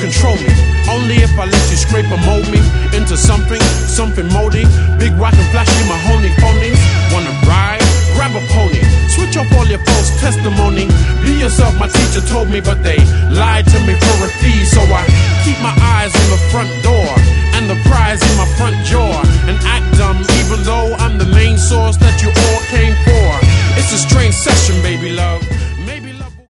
control me. Only if I let you scrape and mold me into something moldy. Big rock and flashy mahoney phonies. Wanna ride? Grab a pony. Switch off all your false testimony. Be yourself, my teacher told me, but they lied to me for a fee. So I keep my eyes on the front door.